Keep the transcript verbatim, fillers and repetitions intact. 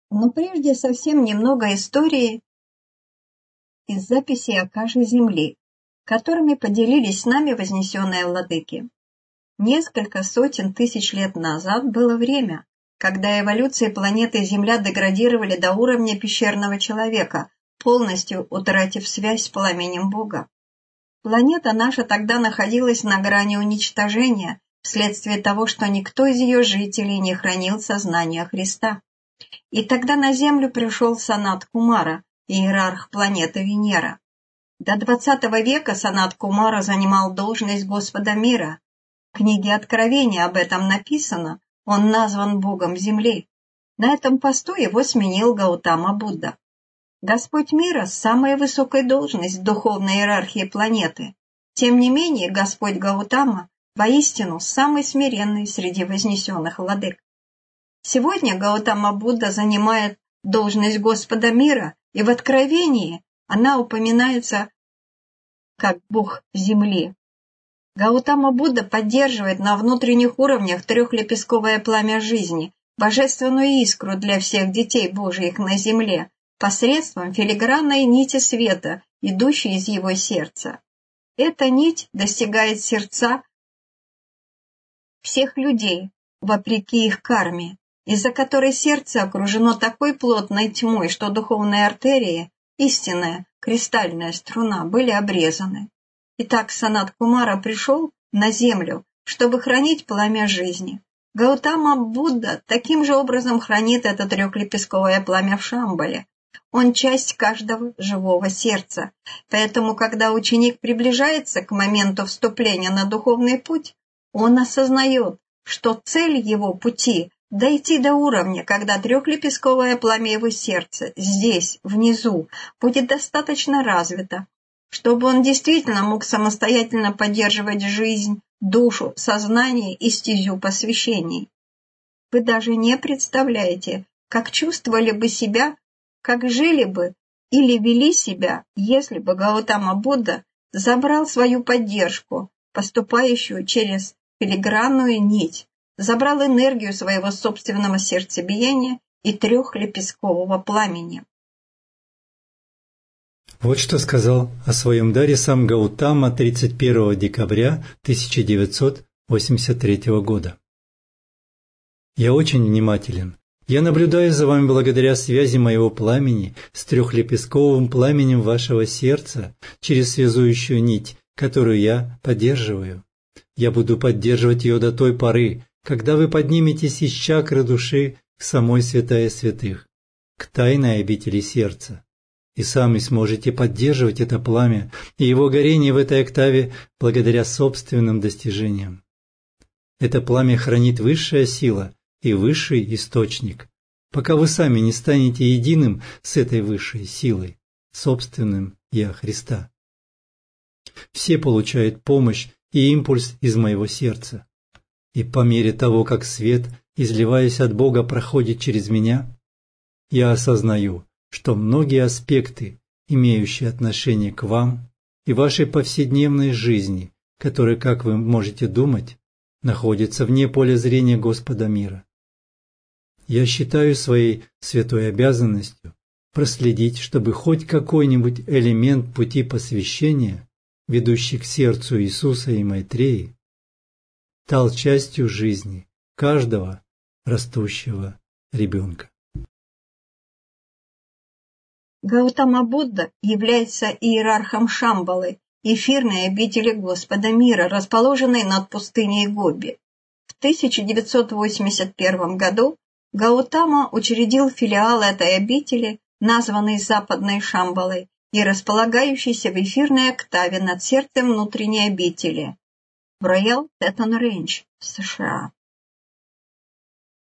Но прежде совсем немного истории из записей Акаши Земли, которыми поделились с нами вознесенные владыки. Несколько сотен тысяч лет назад было время, когда эволюции планеты Земля деградировали до уровня пещерного человека, полностью утратив связь с пламенем Бога. Планета наша тогда находилась на грани уничтожения, вследствие того, что никто из ее жителей не хранил сознания Христа. И тогда на Землю пришел Санат Кумара, иерарх планеты Венера. До двадцатого века Санат Кумара занимал должность Господа мира. В книге Откровения об этом написано, он назван Богом Земли. На этом посту его сменил Гаутама Будда. Господь мира – самая высокая должность в духовной иерархии планеты. Тем не менее, Господь Гаутама воистину самый смиренный среди вознесенных владык. Сегодня Гаутама Будда занимает должность Господа мира, и в Откровении она упоминается как Бог Земли. Гаутама Будда поддерживает на внутренних уровнях трехлепестковое пламя жизни, божественную искру для всех детей Божьих на земле, посредством филигранной нити света, идущей из его сердца. Эта нить достигает сердца всех людей, вопреки их карме, из-за которой сердце окружено такой плотной тьмой, что духовные артерии, истинная кристальная струна, были обрезаны. Итак, Санат Кумара пришел на землю, чтобы хранить пламя жизни. Гаутама Будда таким же образом хранит это трехлепестковое пламя в Шамбале. Он часть каждого живого сердца. Поэтому, когда ученик приближается к моменту вступления на духовный путь, он осознает, что цель его пути – дойти до уровня, когда трехлепестковое пламя его сердца здесь, внизу, будет достаточно развито, чтобы он действительно мог самостоятельно поддерживать жизнь, душу, сознание и стезю посвящений. Вы даже не представляете, как чувствовали бы себя, как жили бы или вели себя, если бы Гаутама Будда забрал свою поддержку, поступающую через филигранную нить, забрал энергию своего собственного сердцебиения и трехлепесткового пламени. Вот что сказал о своем даре сам Гаутама тридцать первого декабря тысяча девятьсот восемьдесят третьего года. «Я очень внимателен. Я наблюдаю за вами благодаря связи моего пламени с трехлепестковым пламенем вашего сердца через связующую нить, которую я поддерживаю. Я буду поддерживать ее до той поры, когда вы подниметесь из чакры души к самой святая святых, к тайной обители сердца, и сами сможете поддерживать это пламя и его горение в этой октаве благодаря собственным достижениям. Это пламя хранит высшая сила и высший источник, пока вы сами не станете единым с этой высшей силой, собственным Я Христа. Все получают помощь и импульс из моего сердца. И по мере того, как свет, изливаясь от Бога, проходит через меня, я осознаю, что многие аспекты, имеющие отношение к вам и вашей повседневной жизни, которые, как вы можете думать, находятся вне поля зрения Господа мира. Я считаю своей святой обязанностью проследить, чтобы хоть какой-нибудь элемент пути посвящения, ведущий к сердцу Иисуса и Майтреи, стал частью жизни каждого растущего ребенка. Гаутама Будда является иерархом Шамбалы, эфирной обители Господа мира, расположенной над пустыней Гоби. В тысяча девятьсот восемьдесят первом году Гаутама учредил филиал этой обители, названный Западной Шамбалой и располагающийся в эфирной октаве над сердцем внутренней обители в Роял Теттон Рейндж, США.